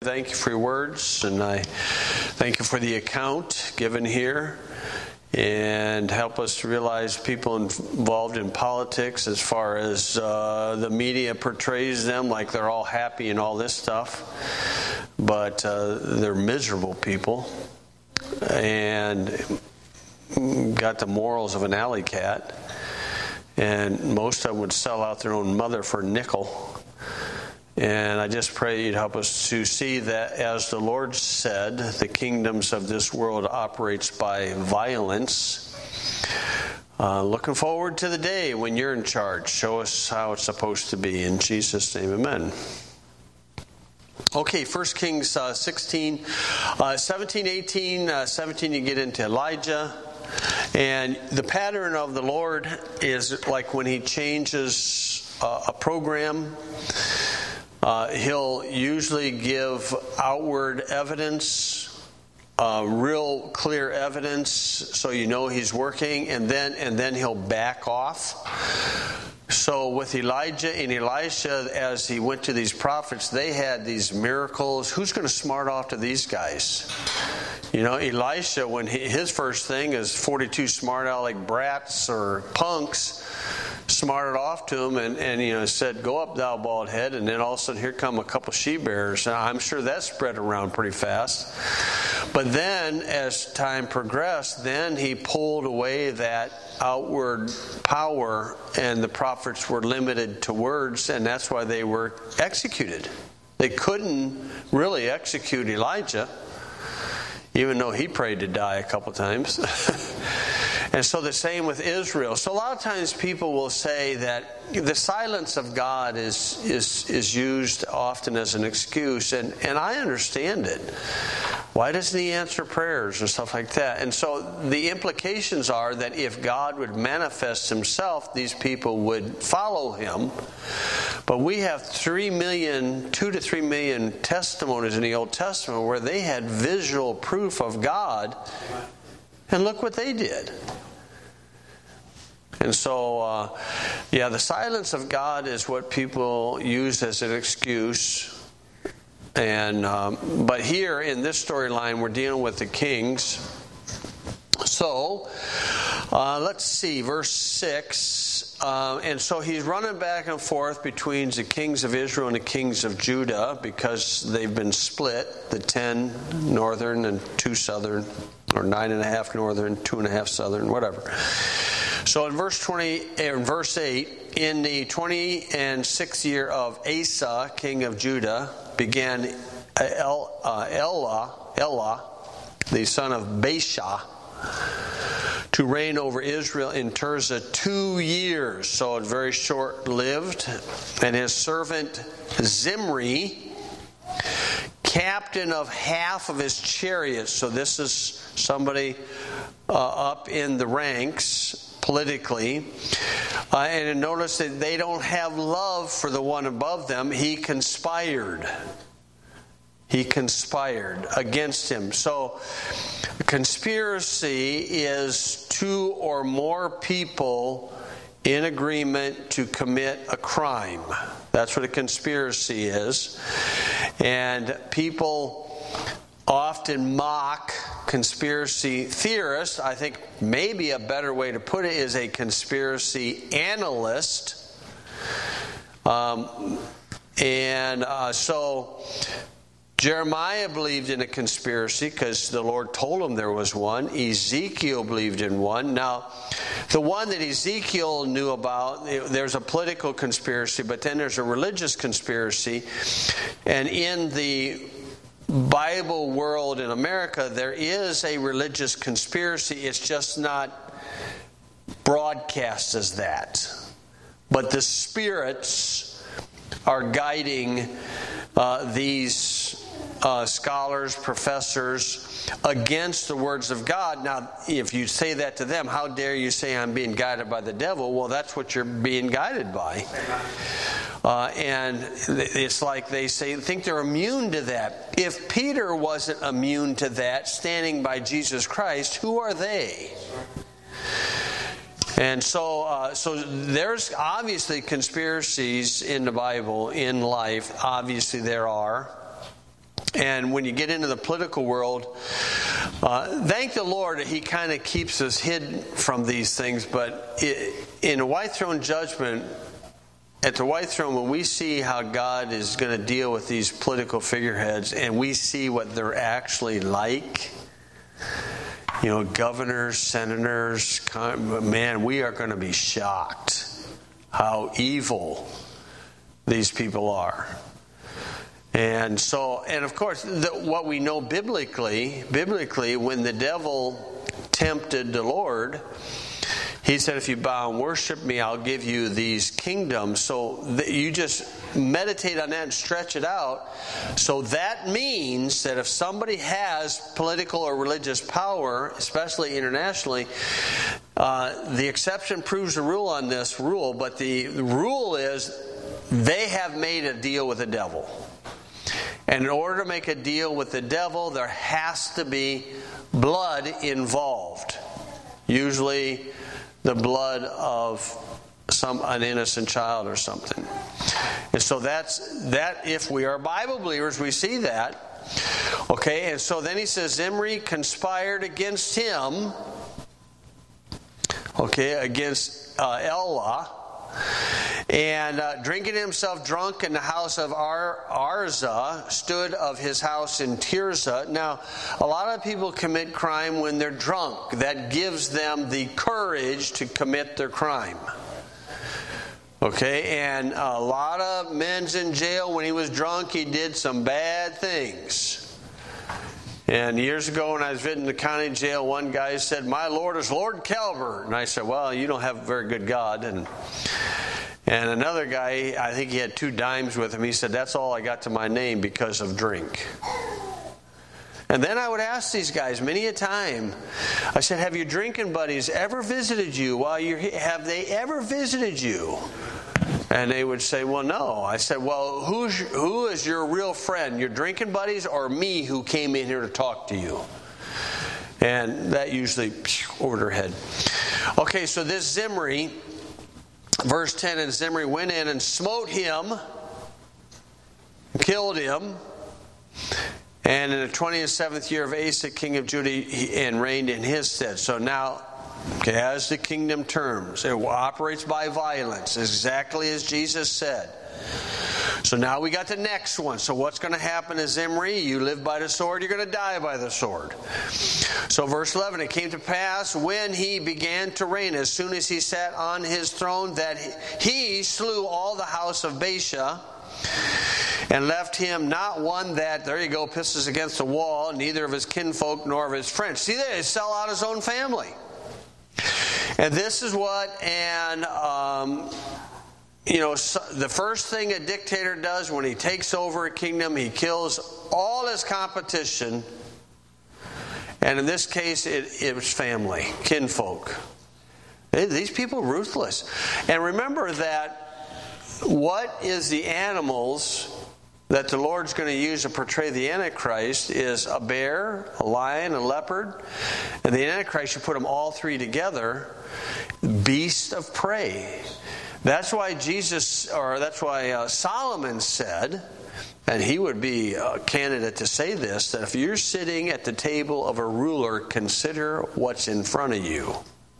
Thank you for your words, and I thank you for the account given here, and help us to realize people involved in politics, as far as the media portrays them like they're all happy and all this stuff, but they're miserable people and got the morals of an alley cat, and most of them would sell out their own mother for a nickel. And I just pray you'd help us to see that, as the Lord said, the kingdoms of this world operates by violence. Looking forward to the day when you're in charge. Show us how it's supposed to be. In Jesus' name, amen. Okay, 1 Kings 17, 18, 17 you get into Elijah. And the pattern of the Lord is like when he changes a program, he'll usually give outward evidence, real clear evidence, so you know he's working, and then he'll back off. So with Elijah and Elisha, as he went to these prophets, they had these miracles. Who's going to smart off to these guys? You know, Elisha, when his first thing is 42 smart aleck brats or punks smarted off to him and said, "Go up, thou bald head," and then all of a sudden here come a couple she-bears. And I'm sure that spread around pretty fast. But then as time progressed, then he pulled away that outward power, and the prophets were limited to words, and that's why they were executed. They couldn't really execute Elijah, even though he prayed to die a couple times. And so the same with Israel. So a lot of times people will say that the silence of God is used often as an excuse, and I understand it. Why doesn't he answer prayers and stuff like that? And so the implications are that if God would manifest himself, these people would follow him. But we have 2 to 3 million testimonies in the Old Testament where they had visual proof of God, and look what they did. And so, the silence of God is what people use as an excuse. And but here in this storyline, we're dealing with the kings. So, let's see, verse 6. And so he's running back and forth between the kings of Israel and the kings of Judah, because they've been split, the 10 northern and 2 southern, or 9.5 northern, 2.5 southern, whatever. So in verse 8, in the 26th year of Asa, king of Judah, began Elah, the son of Baasha, to reign over Israel in Tirzah 2 years. So it's very short-lived. And his servant Zimri, captain of half of his chariots. So this is somebody up in the ranks politically. And notice that they don't have love for the one above them. He conspired. He conspired against him. So conspiracy is 2 or more people in agreement to commit a crime. That's what a conspiracy is. And people often mock conspiracy theorists. I think maybe a better way to put it is a conspiracy analyst. So Jeremiah believed in a conspiracy because the Lord told him there was one. Ezekiel believed in one. Now, the one that Ezekiel knew about, there's a political conspiracy, but then there's a religious conspiracy. And in the Bible world in America, there is a religious conspiracy. It's just not broadcast as that. But the spirits are guiding these scholars, professors, against the words of God. Now, if you say that to them, how dare you say I'm being guided by the devil? Well, that's what you're being guided by. And it's like they think they're immune to that. If Peter wasn't immune to that, standing by Jesus Christ, who are they? And so there's obviously conspiracies in the Bible, in life. Obviously there are. And when you get into the political world, thank the Lord that He kind of keeps us hidden from these things. But in a white throne judgment, at the white throne, when we see how God is going to deal with these political figureheads and we see what they're actually like, governors, senators, man, we are going to be shocked how evil these people are. And of course, what we know biblically, when the devil tempted the Lord, He said, if you bow and worship me, I'll give you these kingdoms. So you just meditate on that and stretch it out. So that means that if somebody has political or religious power, especially internationally, the exception proves the rule on this rule, but the rule is they have made a deal with the devil. And in order to make a deal with the devil, there has to be blood involved. Usually the blood of an innocent child or something. And so that if we are Bible believers, we see that. Okay, and so then he says Zimri conspired against him. Okay, against Elah. And drinking himself drunk in the house of Arza, stood of his house in Tirzah. Now, a lot of people commit crime when they're drunk. That gives them the courage to commit their crime. Okay, and a lot of men's in jail when he was drunk, he did some bad things. And years ago when I was visiting the county jail, one guy said, "My Lord is Lord Calvert." And I said, "Well, you don't have a very good God." And another guy, I think he had 2 dimes with him, he said, "That's all I got to my name because of drink." And then I would ask these guys many a time, I said, "Have your drinking buddies ever visited you while you're here? Have they ever visited you?" And they would say, "Well, no." I said, "Well, who is your real friend? Your drinking buddies or me who came in here to talk to you?" And that usually over their head. Okay, so this Zimri, verse 10, and Zimri went in and smote him, killed him, and in the 27th year of Asa, king of Judah, and reigned in his stead. So now, as the kingdom terms, it operates by violence, exactly as Jesus said. So now we got the next one. So what's going to happen to Zimri? You live by the sword, you're going to die by the sword. So verse 11, it came to pass when he began to reign, as soon as he sat on his throne, that he slew all the house of Baasha, and left him not one that, there you go, pisses against the wall, neither of his kinfolk nor of his friends. See, they sell out his own family. And this is what the first thing a dictator does when he takes over a kingdom, he kills all his competition. And in this case, it was family, kinfolk. These people are ruthless. And remember that what is the animals that the Lord's going to use to portray the Antichrist is a bear, a lion, a leopard. And the Antichrist, you put them all 3 together, beast of prey. That's why Solomon said, and he would be a candidate to say this, that if you're sitting at the table of a ruler, consider what's in front of you.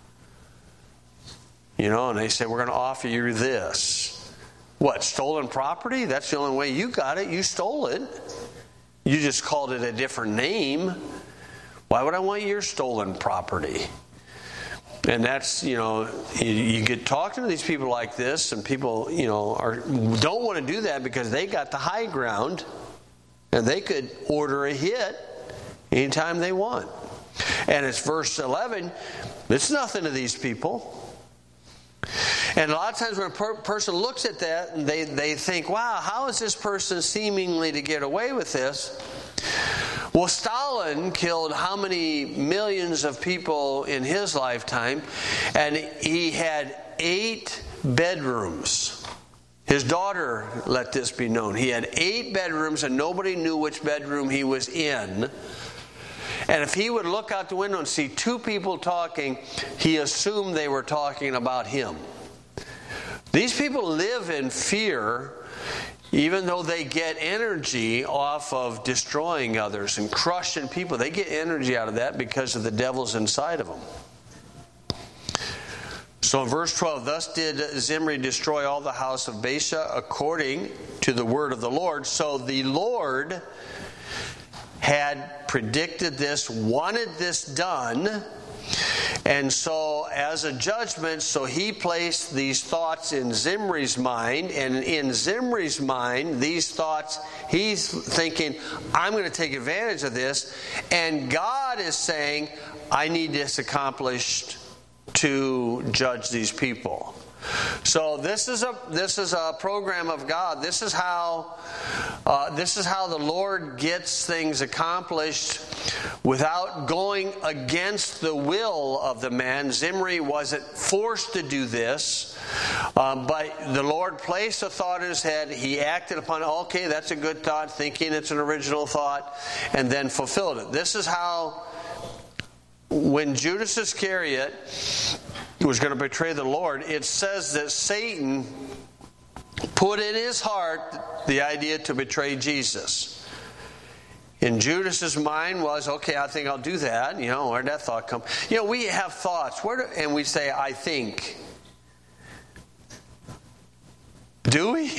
And they say, we're going to offer you this. What, stolen property? That's the only way you got it. You stole it. You just called it a different name. Why would I want your stolen property? And that's, you get talking to these people like this, and people, don't want to do that because they got the high ground, and they could order a hit anytime they want. And it's verse 11, it's nothing to these people. And a lot of times when a person looks at that, and they think, wow, how is this person seemingly to get away with this? Well, Stalin killed how many millions of people in his lifetime, and he had 8 bedrooms. His daughter let this be known. He had 8 bedrooms, and nobody knew which bedroom he was in. And if he would look out the window and see 2 people talking, he assumed they were talking about him. These people live in fear, Even though they get energy off of destroying others and crushing people, they get energy out of that because of the devil's inside of them. So in verse 12, thus did Zimri destroy all the house of Baasha according to the word of the Lord. So the Lord had predicted this, wanted this done, and so as a judgment, so he placed these thoughts in Zimri's mind, and in Zimri's mind, these thoughts, he's thinking, I'm going to take advantage of this, and God is saying, I need this accomplished to judge these people. So this is a program of God. This is how the Lord gets things accomplished without going against the will of the man. Zimri wasn't forced to do this, but the Lord placed a thought in his head. He acted upon it. Okay, that's a good thought, thinking it's an original thought, and then fulfilled it. This is how, when Judas Iscariot was going to betray the Lord, it says that Satan put in his heart the idea to betray Jesus. In Judas's mind was, okay, I think I'll do that. Where'd that thought come? We have thoughts, and we say, I think. Do we?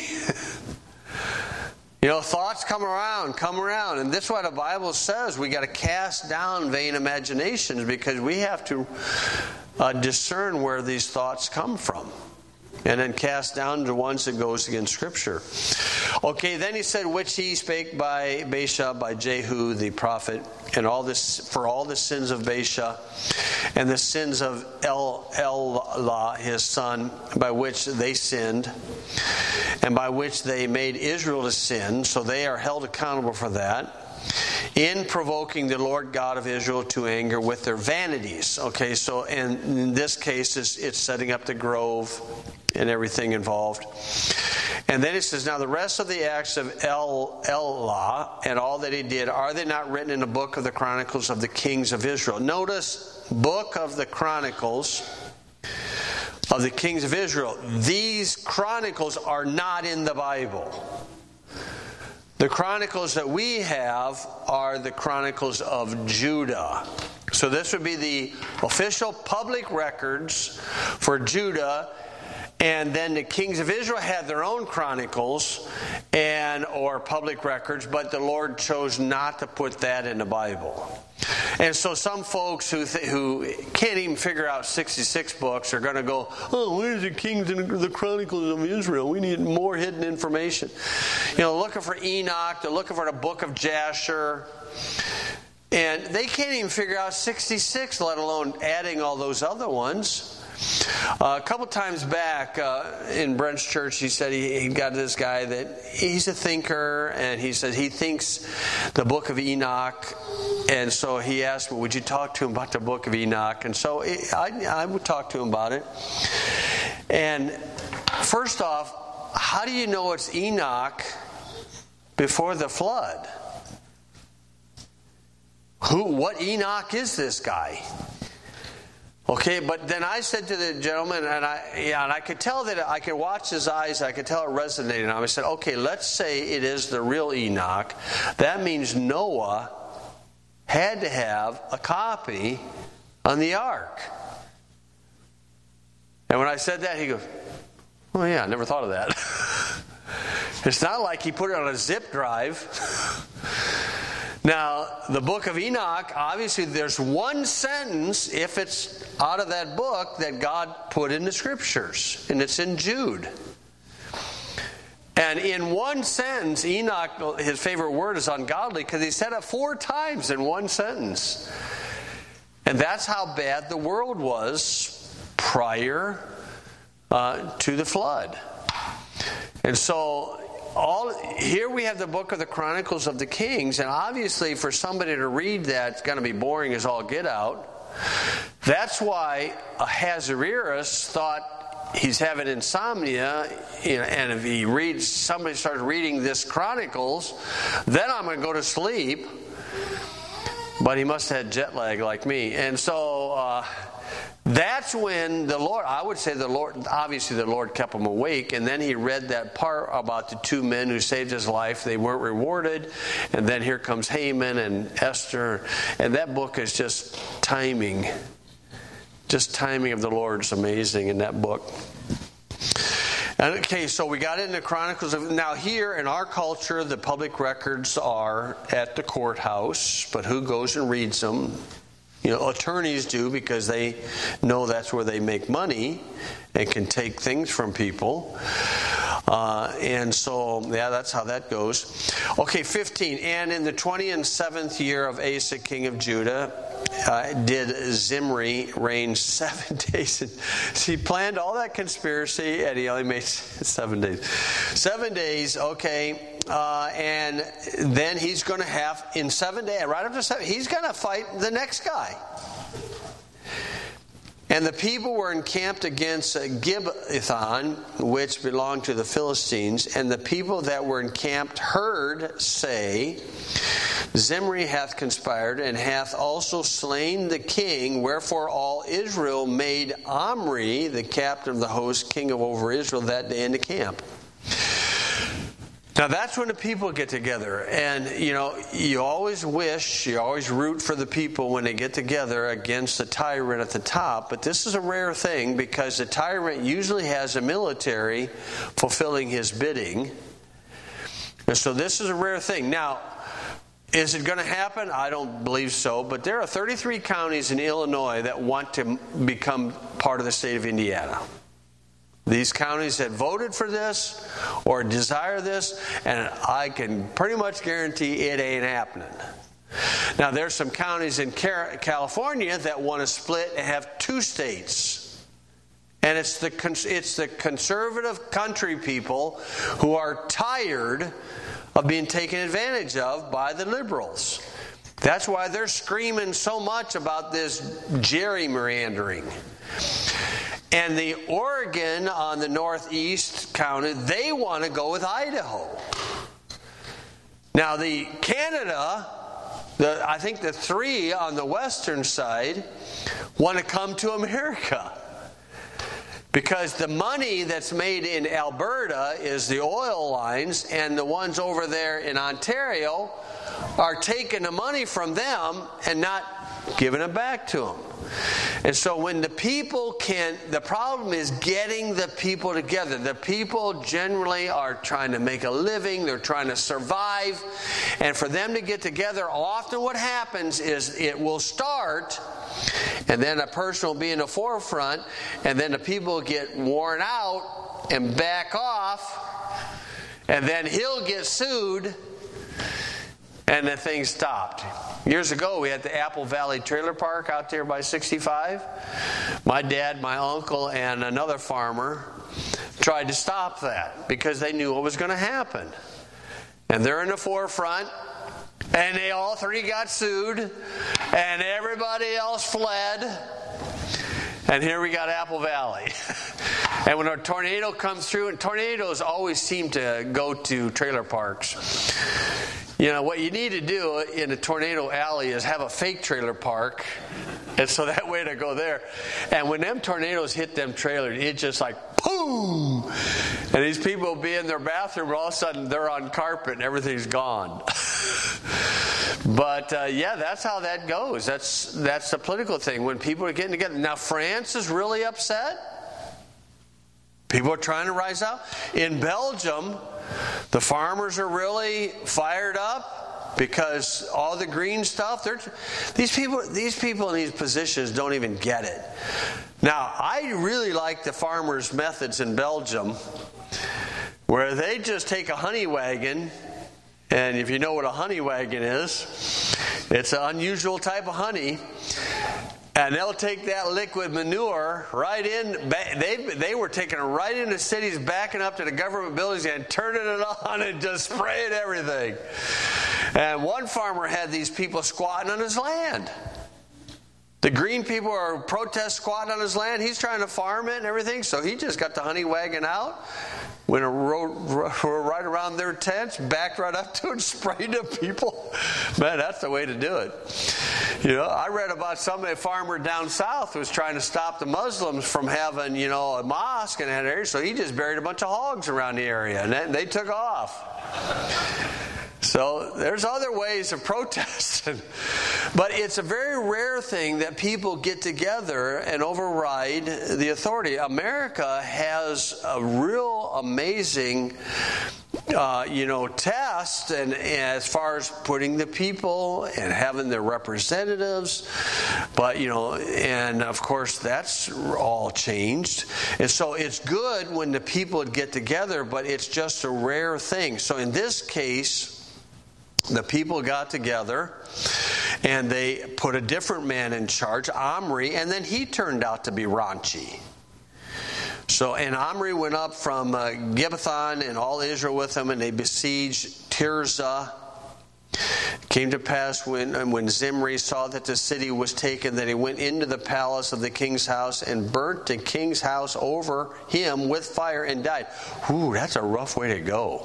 Thoughts come around, and this is what the Bible says. We got to cast down vain imaginations, because we have to discern where these thoughts come from, and then cast down the ones that goes against Scripture. Okay, then he said, which he spake by Baasha, by Jehu the prophet, and all this for all the sins of Baasha, and the sins of Elah his son, by which they sinned, and by which they made Israel to sin. So they are held accountable for that, in provoking the Lord God of Israel to anger with their vanities. Okay, so in this case, it's setting up the grove and everything involved. And then it says, now the rest of the acts of Elah and all that he did, are they not written in the book of the Chronicles of the kings of Israel? Notice, book of the Chronicles of the kings of Israel. These chronicles are not in the Bible. The chronicles that we have are the chronicles of Judah. So this would be the official public records for Judah, and then the kings of Israel had their own chronicles or public records, but the Lord chose not to put that in the Bible. And so some folks who can't even figure out 66 books are going to go, oh, where's the kings and the chronicles of Israel? We need more hidden information. Looking for Enoch, they're looking for the book of Jasher, and they can't even figure out 66, let alone adding all those other ones. A couple times back in Brent's church, he said he got this guy that he's a thinker, and he says he thinks the book of Enoch, and so he asked me, would you talk to him about the book of Enoch? And so I would talk to him about it. And first off, how do you know it's Enoch before the flood? What Enoch is this guy? Okay, but then I said to the gentleman, and I could tell that I could watch his eyes, I could tell it resonated. I said, okay, let's say it is the real Enoch. That means Noah had to have a copy on the ark. And when I said that, he goes, oh yeah, I never thought of that. It's not like he put it on a zip drive. Now, the book of Enoch, obviously there's one sentence, if it's out of that book, that God put in the Scriptures, and it's in Jude. And in one sentence, Enoch, his favorite word is ungodly, because he said it 4 times in one sentence. And that's how bad the world was prior to the flood. And so here we have the book of the Chronicles of the Kings, and obviously for somebody to read that, it's going to be boring as all get out. That's why Ahasuerus thought he's having insomnia, and if somebody starts reading this Chronicles, then I'm going to go to sleep. But he must have had jet lag like me. And so That's when the Lord, I would say the Lord, obviously the Lord kept him awake, and then he read that part about the two men who saved his life. They weren't rewarded, and then here comes Haman and Esther, and that book is just timing. Just timing of the Lord is amazing in that book. Okay, so we got into Chronicles. Now here in our culture, the public records are at the courthouse, but who goes and reads them? Attorneys do, because they know that's where they make money and can take things from people. And so, that's how that goes. Okay, 15. And in the 27th year of Asa, king of Judah, did Zimri reign 7 days. He planned all that conspiracy, and he only made 7 days. 7 days, okay. And then he's going to have, in 7 days, right after 7, he's going to fight the next guy. And the people were encamped against Gibbethon, which belonged to the Philistines. And the people that were encamped heard say, Zimri hath conspired, and hath also slain the king. Wherefore all Israel made Omri, the captain of the host, king of over Israel, that day in the camp. Now that's when the people get together, and you always root for the people when they get together against the tyrant at the top, but this is a rare thing because the tyrant usually has a military fulfilling his bidding, and so this is a rare thing. Now, is it going to happen? I don't believe so, but there are 33 counties in Illinois that want to become part of the state of Indiana. These counties that voted for this or desire this, and I can pretty much guarantee it ain't happening. Now, there's some counties in California that want to split and have 2 states. And it's the conservative country people who are tired of being taken advantage of by the liberals. That's why they're screaming so much about this gerrymandering. And the Oregon on the northeast county, they want to go with Idaho. Now the Canada, I think the 3 on the western side want to come to America. Because the money that's made in Alberta is the oil lines, and the ones over there in Ontario are taking the money from them and not giving it back to them. And so when the problem is getting the people together. The people generally are trying to make a living, they're trying to survive, and for them to get together, often what happens is it will start, and then a person will be in the forefront, and then the people get worn out and back off, and then he'll get sued, and the thing stopped. Years ago, we had the Apple Valley Trailer Park out there by 65. My dad, my uncle, and another farmer tried to stop that because they knew what was going to happen. And they're in the forefront, and they all 3 got sued, and everybody else fled. And here we got Apple Valley. And when a tornado comes through, and tornadoes always seem to go to trailer parks. What you need to do in a tornado alley is have a fake trailer park, and so that way to go there. And when them tornadoes hit them trailers, it's just like boom! And these people will be in their bathroom, all of a sudden they're on carpet and everything's gone. But that's how that goes. That's the political thing. When people are getting together. Now France is really upset. People are trying to rise up. In Belgium, the farmers are really fired up because all the green stuff. These people in these positions don't even get it. Now, I really like the farmers' methods in Belgium, where they just take a honey wagon. And if you know what a honey wagon is, it's an unusual type of honey. And they'll take that liquid manure right in. They were taking it right into cities, backing up to the government buildings and turning it on and just spraying everything. And one farmer had these people squatting on his land. The green people are protest squatting on his land. He's trying to farm it and everything, so he just got the honey wagon out, went right around their tents, backed right up to it, and sprayed the people. Man, that's the way to do it. I read about a farmer down south was trying to stop the Muslims from having, a mosque in that area, so he just buried a bunch of hogs around the area, and they took off. So there's other ways of protesting. But it's a very rare thing that people get together and override the authority. America has a real amazing test and as far as putting the people and having their representatives. But, and of course that's all changed. And so it's good when the people would get together, but it's just a rare thing. So in this case, the people got together and they put a different man in charge, Omri, and then he turned out to be raunchy. And Omri went up from Gibbethon and all Israel with him, and they besieged Tirzah. It came to pass when Zimri saw that the city was taken, that he went into the palace of the king's house and burnt the king's house over him with fire and died. Ooh, that's a rough way to go.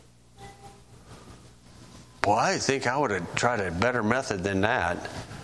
Boy, I think I would have tried a better method than that.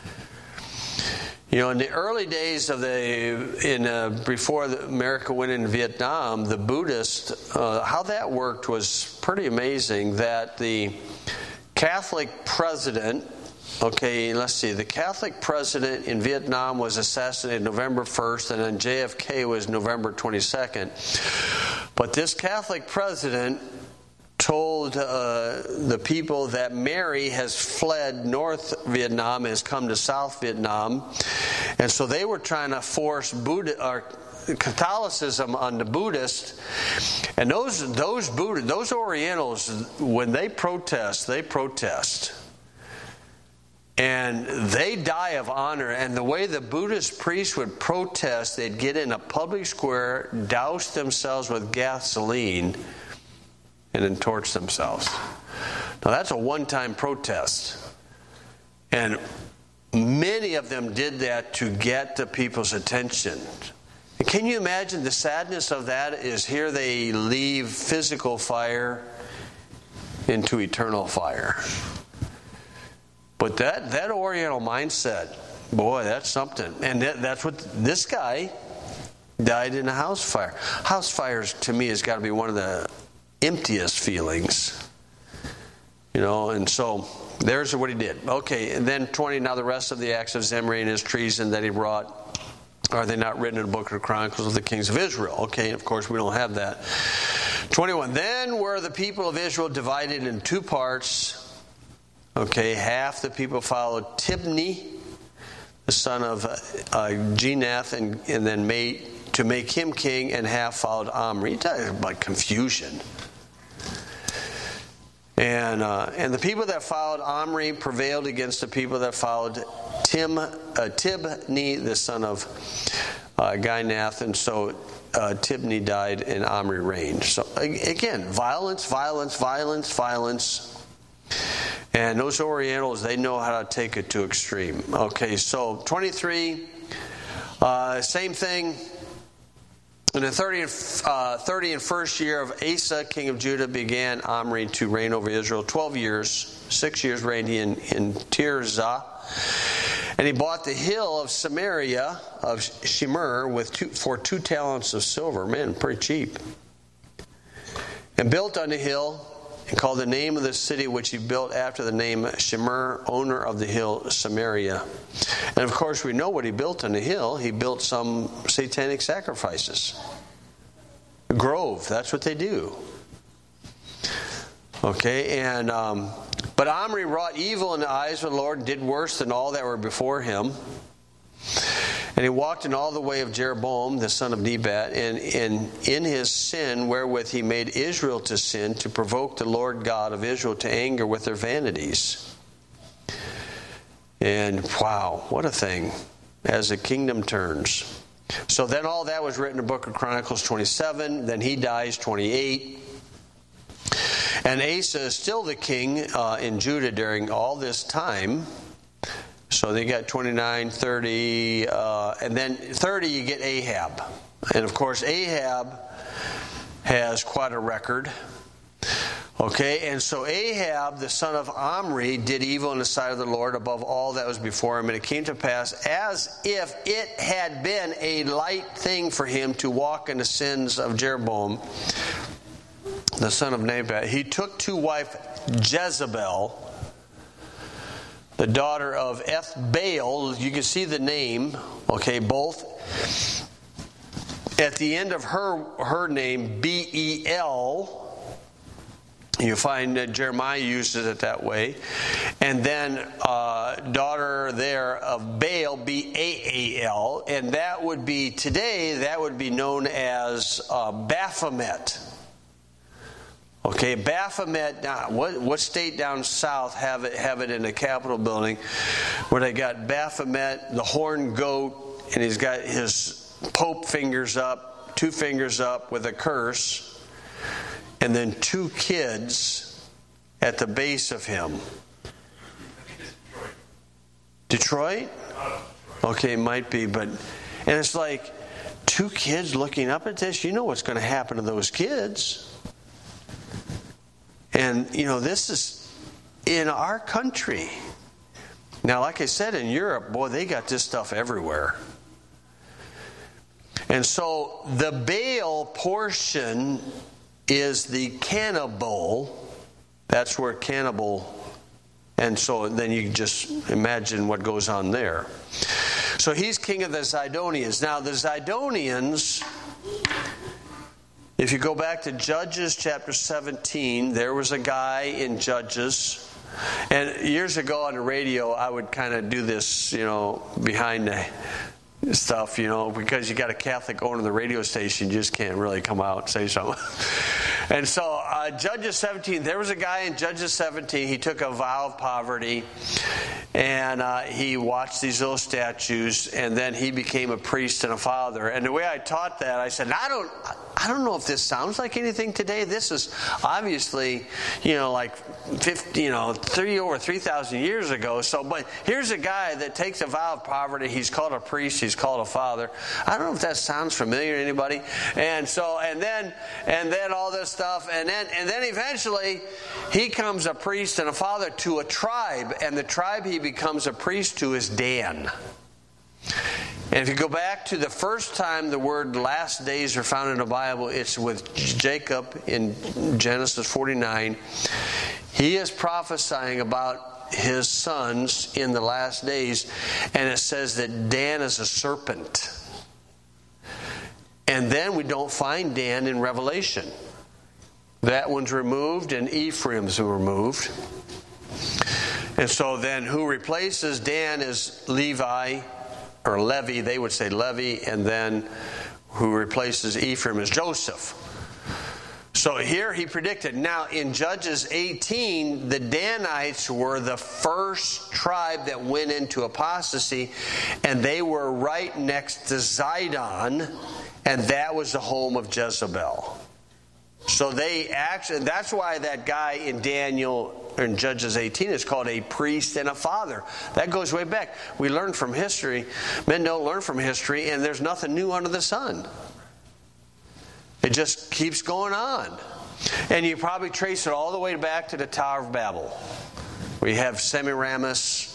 In the early days of before America went into Vietnam, the Buddhists, how that worked was pretty amazing. That the Catholic president, the Catholic president in Vietnam was assassinated November 1st, and then JFK was November 22nd. But this Catholic president told the people that Mary has fled North Vietnam and has come to South Vietnam, and so they were trying to force Catholicism on the Buddhists. And those Orientals, when they protest, and they die of honor. And the way the Buddhist priests would protest, they'd get in a public square, douse themselves with gasoline, and then torch themselves. Now that's a one-time protest. And many of them did that to get the people's attention. And can you imagine the sadness of that is here they leave physical fire into eternal fire. But that Oriental mindset, boy, that's something. And that's what this guy died in a house fire. House fires to me has got to be one of the emptiest feelings, and so there's what he did. Okay, and then 20, now the rest of the acts of Zimri and his treason that he wrought, are they not written in the book of Chronicles of the kings of Israel? Okay, of course we don't have that. 21, then were the people of Israel divided in two parts. Okay, half the people followed Tibni, the son of Genath, and then to make him king, and half followed Omri. Talking about confusion. And the people that followed Omri prevailed against the people that followed Tibni, the son of Genath, and so Tibni died and Omri reigned. So again, violence. And those Orientals, they know how to take it to extreme. Okay, so 23, same thing. In the 30 and first year of Asa, king of Judah, began Omri to reign over Israel 12 years. 6 years reigned he in Tirzah. And he bought the hill of Samaria of Shemer for 2 talents of silver. Man, pretty cheap. And built on the hill, and called the name of the city which he built after the name Shemer, owner of the hill Samaria. And of course we know what he built on the hill. He built some satanic sacrifices. A grove, that's what they do. Okay, and but Omri wrought evil in the eyes of the Lord and did worse than all that were before him. And he walked in all the way of Jeroboam, the son of Nebat, and in his sin wherewith he made Israel to sin, to provoke the Lord God of Israel to anger with their vanities. And wow, what a thing, as the kingdom turns. So then all that was written in the book of Chronicles 27. Then he dies, 28. And Asa is still the king in Judah during all this time. So they got 29, 30, and then 30 you get Ahab. And of course Ahab has quite a record. Okay, and so Ahab, the son of Omri, did evil in the sight of the Lord above all that was before him. And it came to pass, as if it had been a light thing for him to walk in the sins of Jeroboam, the son of Nebat. He took to wife Jezebel, the daughter of Ethbaal. You can see the name, okay, both. At the end of her name, Bel. You find that Jeremiah uses it that way. And then daughter there of Baal, Baal, and that would be, today, that would be known as Baphomet. Okay, Baphomet, now, what state down south have it in the Capitol building where they got Baphomet, the horned goat, and he's got his Pope fingers up, 2 fingers up with a curse, and then 2 kids at the base of him. Detroit? Okay, it might be, but, and it's like 2 kids looking up at this. You know what's going to happen to those kids. And, you know, this is in our country. Now, like I said, in Europe, boy, they got this stuff everywhere. And so the Baal portion is the cannibal. That's where cannibal, and so then you just imagine what goes on there. So he's king of the Zidonians. Now the Zidonians, if you go back to Judges chapter 17, there was a guy in Judges, and years ago on the radio I would kind of do this, you know, behind the stuff, you know, because you got a Catholic owner of the radio station, you just can't really come out and say something. And so Judges 17, there was a guy in Judges 17, he took a vow of poverty, and he watched these little statues, and then he became a priest and a father. And the way I taught that, I said, I don't know if this sounds like anything today. This is obviously, you know, like 50, you know, over 3,000 years ago. So, but here's a guy that takes a vow of poverty. He's called a priest. He's called a father. I don't know if that sounds familiar to anybody. And so, and then all this stuff, and then eventually he becomes a priest and a father to a tribe, and the tribe he becomes a priest to is Dan. And if you go back to the first time the word last days are found in the Bible, it's with Jacob in Genesis 49. He is prophesying about his sons in the last days, and it says that Dan is a serpent. And then we don't find Dan in Revelation. That one's removed, and Ephraim's removed. And so then who replaces Dan is Levi, or Levi, they would say Levi, and then who replaces Ephraim is Joseph. So here he predicted. Now in Judges 18, the Danites were the first tribe that went into apostasy, and they were right next to Zidon, and that was the home of Jezebel. So they actually, that's why that guy in Daniel, or in Judges 18, is called a priest and a father. That goes way back. We learn from history. Men don't learn from history, and there's nothing new under the sun. It just keeps going on. And you probably trace it all the way back to the Tower of Babel. We have Semiramis,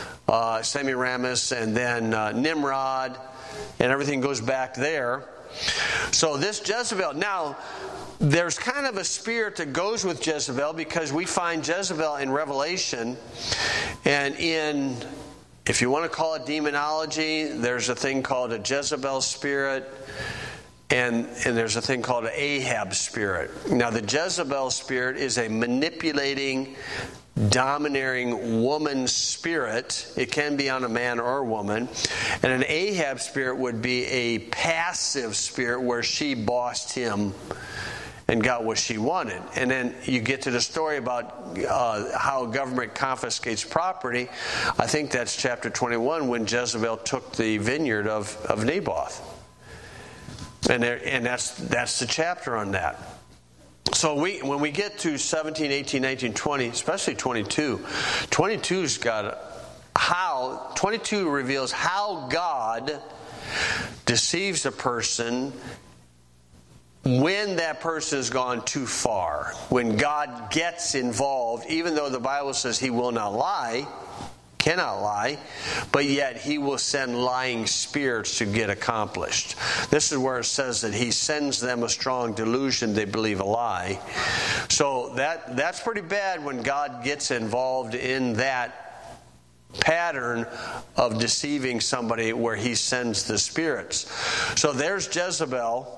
and then Nimrod, and everything goes back there. So this Jezebel, now there's kind of a spirit that goes with Jezebel, because we find Jezebel in Revelation, and in, if you want to call it demonology, there's a thing called a Jezebel spirit, and there's a thing called an Ahab spirit. Now the Jezebel spirit is a manipulating, domineering woman spirit. It can be on a man or a woman. And an Ahab spirit would be a passive spirit where she bossed him and got what she wanted. And then you get to the story about how government confiscates property. I think that's chapter 21, when Jezebel took the vineyard of Naboth. And that's the chapter on that. So when we get to 17, 18, 19, 20, especially 22, 22's got how 22 reveals how God deceives a person when that person has gone too far. When God gets involved, even though the Bible says He will not lie, cannot lie, but yet He will send lying spirits to get accomplished. This is where it says that He sends them a strong delusion, they believe a lie. So that's pretty bad when God gets involved in that pattern of deceiving somebody where He sends the spirits. So there's Jezebel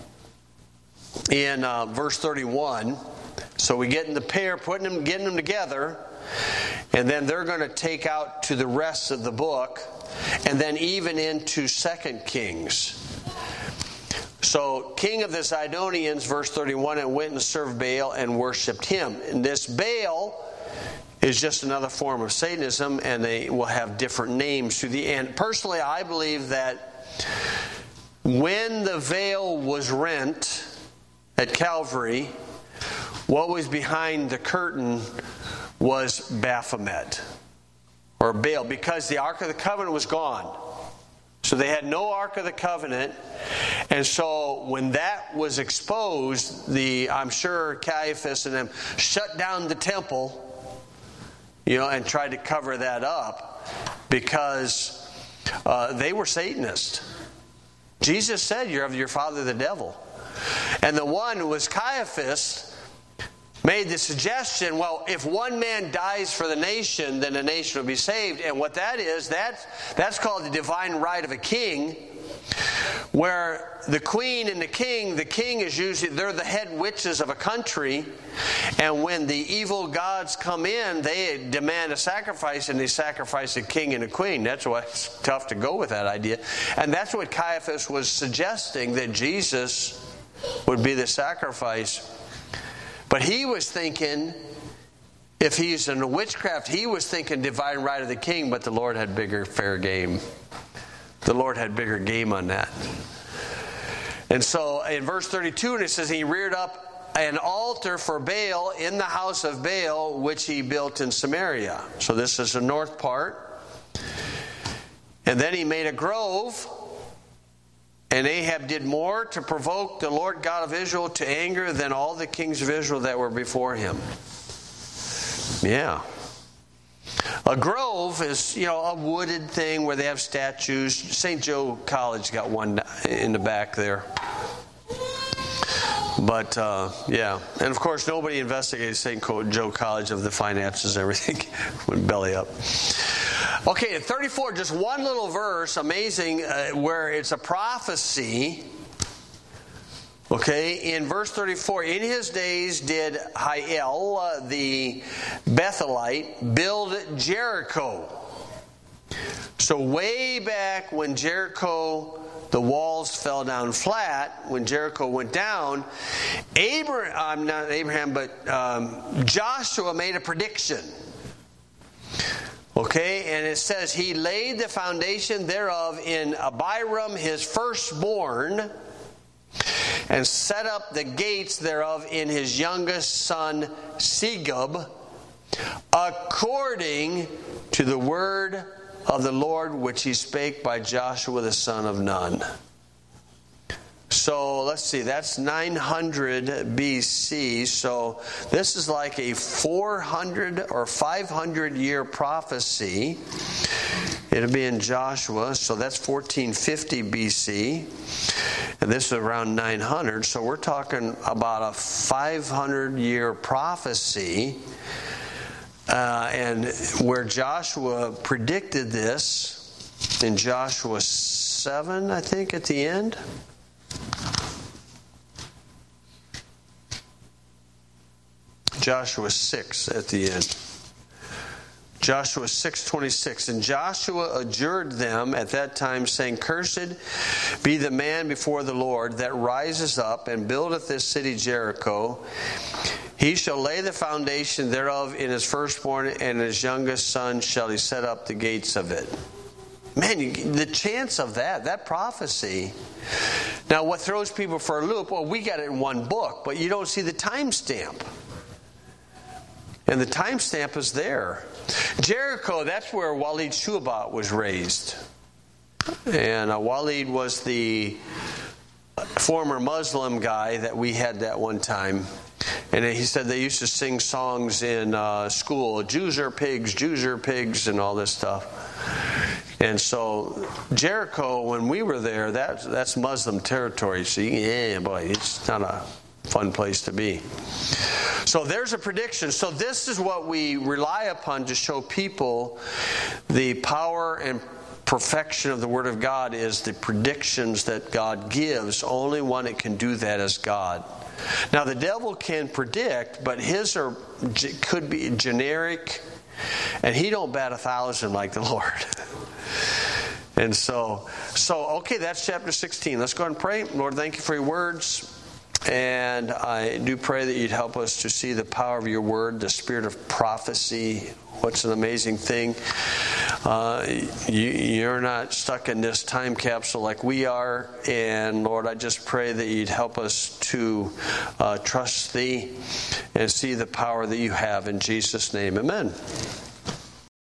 in verse 31. So we get in the pair, getting them together, and then they're going to take out to the rest of the book, and then even into 2 Kings. So, king of the Zidonians, verse 31, and went and served Baal and worshipped him. And this Baal is just another form of Satanism, and they will have different names to the end. Personally, I believe that when the veil was rent at Calvary, what was behind the curtain was Baphomet, or Baal, because the Ark of the Covenant was gone. So they had no Ark of the Covenant, and so when that was exposed, I'm sure Caiaphas and them shut down the temple, and tried to cover that up, because they were Satanists. Jesus said, "You're of your father the devil." And the one who was Caiaphas made the suggestion, well, if one man dies for the nation, then the nation will be saved. And what that is, that's called the divine right of a king, where the queen and the king is usually, they're the head witches of a country, and when the evil gods come in, they demand a sacrifice, and they sacrifice a king and a queen. That's why it's tough to go with that idea. And that's what Caiaphas was suggesting, that Jesus would be the sacrifice. But he was thinking, if he's in witchcraft, he was thinking divine right of the king, but the Lord had bigger fair game. The Lord had bigger game on that. And so in verse 32, it says, he reared up an altar for Baal in the house of Baal, which he built in Samaria. So this is the north part. And then he made a grove. And Ahab did more to provoke the Lord God of Israel to anger than all the kings of Israel that were before him. Yeah. A grove is, a wooded thing where they have statues. St. Joe College got one in the back there. But, yeah. And of course, nobody investigated St. Joe College of the finances and everything. Went belly up. Okay, at 34, just one little verse, amazing, where it's a prophecy. Okay, in verse 34, in his days did Hiel, the Bethelite, build Jericho. So way back when Jericho, the walls fell down flat, when Jericho went down, Joshua made a prediction. Okay, and it says, he laid the foundation thereof in Abiram his firstborn, and set up the gates thereof in his youngest son Segub, according to the word of the Lord which he spake by Joshua the son of Nun. So let's see, that's 900 BC. So this is like a 400 or 500 year prophecy. It'll be in Joshua, so that's 1450 BC. And this is around 900. So we're talking about a 500 year prophecy. And where Joshua predicted this in Joshua 7, I think, at the end. Joshua 6 at the end. Joshua 6:26. And Joshua adjured them at that time, saying, Cursed be the man before the Lord that rises up and buildeth this city Jericho. He shall lay the foundation thereof in his firstborn, and in his youngest son shall he set up the gates of it. Man, the chance of that prophecy. Now, what throws people for a loop, well, we got it in one book, but you don't see the timestamp. And the timestamp is there. Jericho, that's where Walid Shuabat was raised. And Walid was the former Muslim guy that we had that one time. And he said they used to sing songs in school, Jews are pigs, and all this stuff. And so Jericho, when we were there, that's Muslim territory. So yeah, boy, it's not a fun place to be. So there's a prediction. So this is what we rely upon to show people the power and perfection of the Word of God is the predictions that God gives. Only one that can do that is God. Now the devil can predict, but his could be generic, and he don't bat 1,000 like the Lord. And so okay, that's chapter 16. Let's go ahead and pray. Lord, thank you for your words. And I do pray that you'd help us to see the power of your word, the spirit of prophecy. What's an amazing thing. You're not stuck in this time capsule like we are. And Lord, I just pray that you'd help us to trust thee and see the power that you have. In Jesus' name, amen.